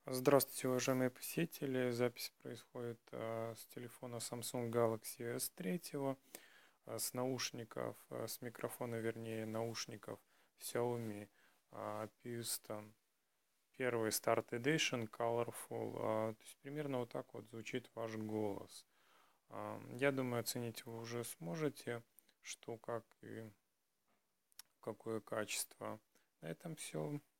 Здравствуйте, уважаемые посетители. Запись происходит с телефона Samsung Galaxy S3, с наушников, с микрофона, вернее, наушников Xiaomi Piston. Первый Start Edition Colorful. То есть примерно вот так вот звучит ваш голос. Я думаю, оценить вы уже сможете, что, как и какое качество. На этом все.